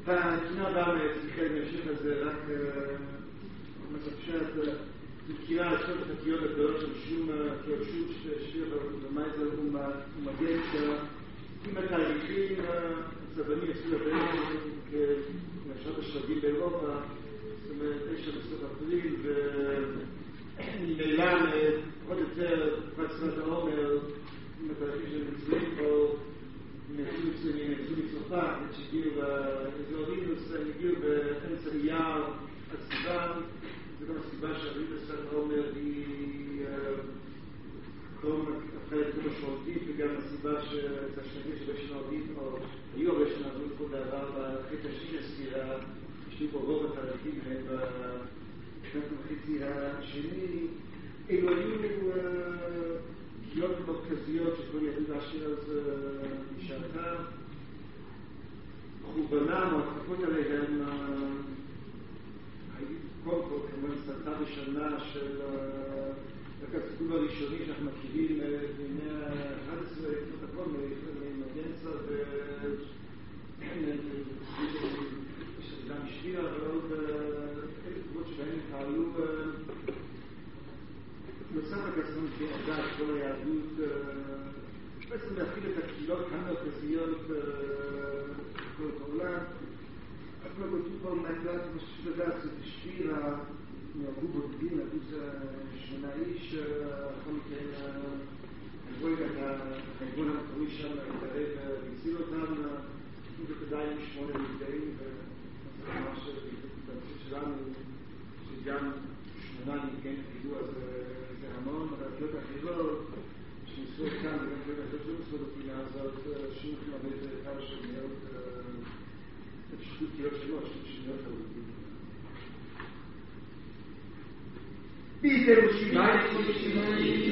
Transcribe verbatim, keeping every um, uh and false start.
הקהילה הבאה צריכה להמשיך על זה, רק מספשרת בקהילה לעשות את הקהילות הגדולות של שום כרשות ששיר במייזר ומגן עם התהליכים הצבנים עשו לבאים כמשרד השלבים באירופה, זאת אומרת, תשע בסוף אפריל, וממילא עוד יותר בצפת העומר, עם התהליכים של מצרים פה, נעשו מצרים, נעשו מצרפת, שהגיעו באזור רינוס, הם הגיעו באמצע אייר עד סיבן, זו גם הסיבה שהרית בצפת העומר היא קרום אחרת כמו משמעותית, וגם הסיבה שהשלבים שבשנעותית, או היו הרבה שנעבוד פה בעבר בחטא השני הספירה, יש פה רוב התהליכים הם בשנת וחצי השני, אלו היו קהילות מרכזיות שכל ידעו להשאיר אז משעתה, חורבנם או התחפות עליהם, קודם כל כמובן סרטה בשנה של הסיבוב הראשוני שאנחנו מכירים בימי ה-אחת עשרה, את הכל ממגנצה גם השפיע ועוד אלה תגובות שבהם פעלו נוסף הגסון כעדת כל היהדות בעצם להפעיל את הקהילות המרכזיות בכל העולם. אנחנו כותבו פה מהגדת משהו לדעת שבשביל נהרגו בודדים, נהרגו שמונה איש, בכל מקרה נהרגו את הארגון המקורי שם להתערב והציל אותם, וכדאי עם שמונה נפגעים וזה ממש בנושא שלנו שגם שמונה נפגעים פיגוע זה המון, אבל הקהילות האחרות שניסו כאן וגם קהילות אחרות לא ניסו בקהילה הזאת שוב מלא כמה שבניות פשוט קהילות שלו, שוב שניות עבודים ביטר ושימאי ושימאי